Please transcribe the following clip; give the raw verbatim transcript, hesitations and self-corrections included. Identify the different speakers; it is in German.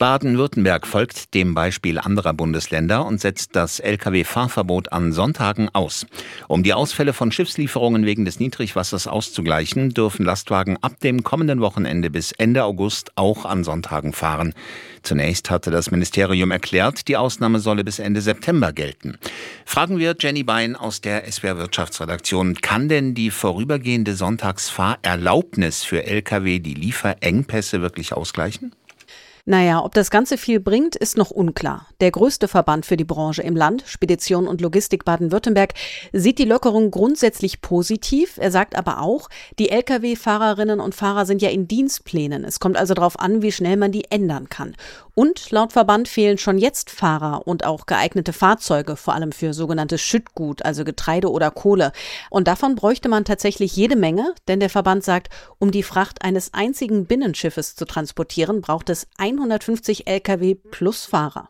Speaker 1: Baden-Württemberg folgt dem Beispiel anderer Bundesländer und setzt das L K W-Fahrverbot an Sonntagen aus. Um die Ausfälle von Schiffslieferungen wegen des Niedrigwassers auszugleichen, dürfen Lastwagen ab dem kommenden Wochenende bis Ende August auch an Sonntagen fahren. Zunächst hatte das Ministerium erklärt, die Ausnahme solle bis Ende September gelten. Fragen wir Jenny Bein aus der S W R Wirtschaftsredaktion. Kann denn die vorübergehende Sonntagsfahrerlaubnis für L K W die Lieferengpässe wirklich ausgleichen?
Speaker 2: Naja, ob das Ganze viel bringt, ist noch unklar. Der größte Verband für die Branche im Land, Spedition und Logistik Baden-Württemberg, sieht die Lockerung grundsätzlich positiv. Er sagt aber auch, die L K W-Fahrerinnen und Fahrer sind ja in Dienstplänen. Es kommt also darauf an, wie schnell man die ändern kann. Und laut Verband fehlen schon jetzt Fahrer und auch geeignete Fahrzeuge, vor allem für sogenanntes Schüttgut, also Getreide oder Kohle. Und davon bräuchte man tatsächlich jede Menge, denn der Verband sagt, um die Fracht eines einzigen Binnenschiffes zu transportieren, braucht es hundertfünfzig L K W plus Fahrer.